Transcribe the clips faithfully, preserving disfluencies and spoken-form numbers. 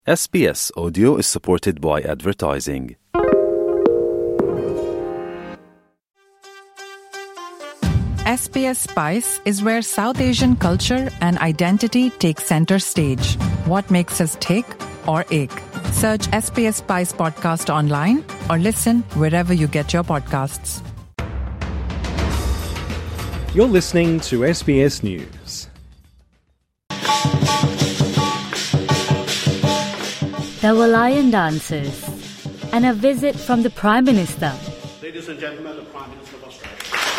S B S Audio is supported by advertising. S B S Spice is where South Asian culture and identity take center stage. What makes us tick or ache? Search S B S Spice podcast online or listen wherever you get your podcasts. You're listening to S B S News. There were lion dances and a visit from the Prime Minister. Ladies and gentlemen, the Prime Minister of Australia.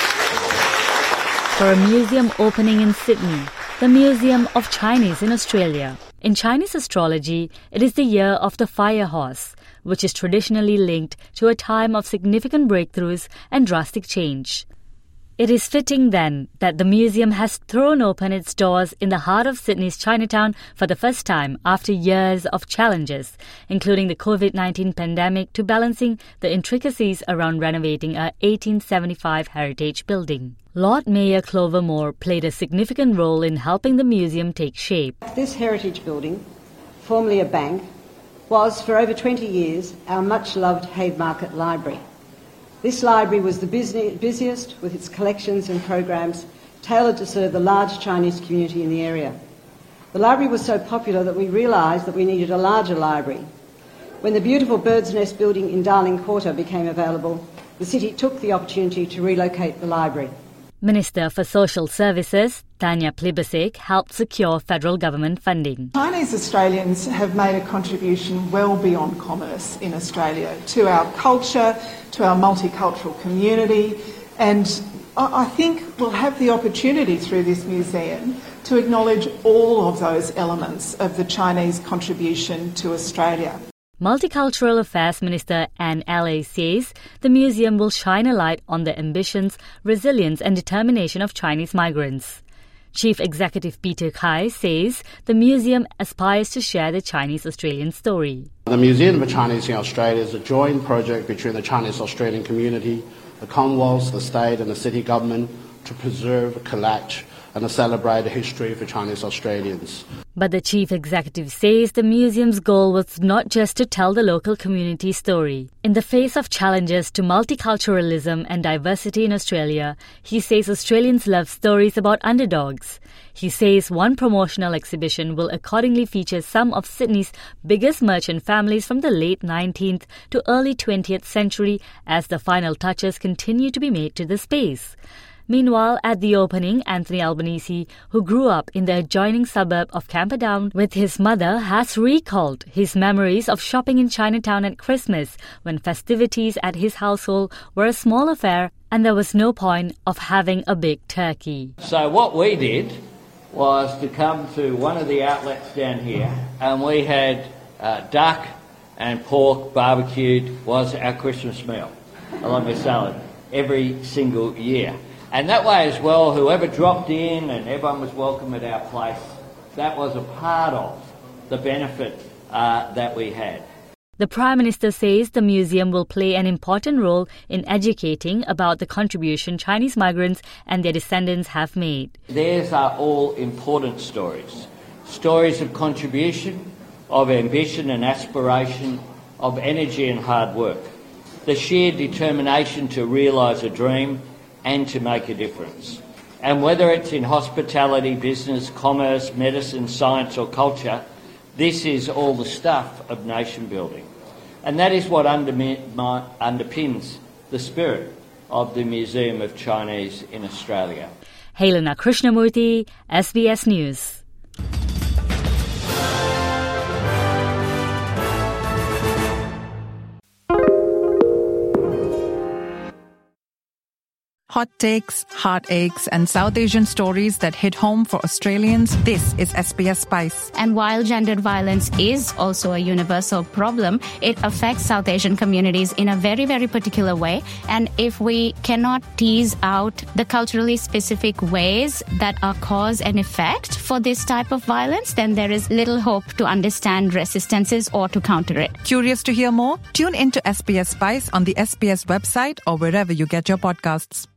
For a museum opening in Sydney, the Museum of Chinese in Australia. In Chinese astrology, it is the year of the fire horse, which is traditionally linked to a time of significant breakthroughs and drastic change. It is fitting then that the museum has thrown open its doors in the heart of Sydney's Chinatown for the first time after years of challenges, including the covid nineteen pandemic, to balancing the intricacies around renovating a eighteen seventy-five heritage building. Lord Mayor Clover Moore played a significant role in helping the museum take shape. This heritage building, formerly a bank, was for over twenty years our much-loved Haymarket Library. This library was the busiest with its collections and programs tailored to serve the large Chinese community in the area. The library was so popular that we realised that we needed a larger library. When the beautiful Bird's Nest building in Darling Quarter became available, the city took the opportunity to relocate the library. Minister for Social Services, Tanya Plibersek, helped secure federal government funding. Chinese Australians have made a contribution well beyond commerce in Australia to our culture, to our multicultural community, and I think we'll have the opportunity through this museum to acknowledge all of those elements of the Chinese contribution to Australia. Multicultural Affairs Minister Anne Alley says the museum will shine a light on the ambitions, resilience and determination of Chinese migrants. Chief Executive Peter Kai says the museum aspires to share the Chinese-Australian story. The Museum of Chinese in Australia is a joint project between the Chinese-Australian community, the Commonwealth, the state and the city government to preserve, collect and celebrate the history of the Chinese Australians. But the chief executive says the museum's goal was not just to tell the local community story. In the face of challenges to multiculturalism and diversity in Australia, he says Australians love stories about underdogs. He says one promotional exhibition will accordingly feature some of Sydney's biggest merchant families from the late nineteenth to early twentieth century as the final touches continue to be made to the space. Meanwhile, at the opening, Anthony Albanese, who grew up in the adjoining suburb of Camperdown with his mother, has recalled his memories of shopping in Chinatown at Christmas when festivities at his household were a small affair and there was no point of having a big turkey. So what we did was to come to one of the outlets down here and we had uh, duck and pork barbecued was our Christmas meal, along with salad, every single year. And that way as well, whoever dropped in and everyone was welcome at our place, that was a part of the benefit uh, that we had. The Prime Minister says the museum will play an important role in educating about the contribution Chinese migrants and their descendants have made. These are all important stories. Stories of contribution, of ambition and aspiration, of energy and hard work. The sheer determination to realise a dream and to make a difference. And whether it's in hospitality, business, commerce, medicine, science or culture, this is all the stuff of nation building. And that is what underpins the spirit of the Museum of Chinese in Australia. Helena Krishnamurthy, S B S News. Hot takes, heartaches, and South Asian stories that hit home for Australians. This is S B S Spice. And while gendered violence is also a universal problem, it affects South Asian communities in a very, very particular way. And if we cannot tease out the culturally specific ways that are cause and effect for this type of violence, then there is little hope to understand resistances or to counter it. Curious to hear more? Tune into S B S Spice on the S B S website or wherever you get your podcasts.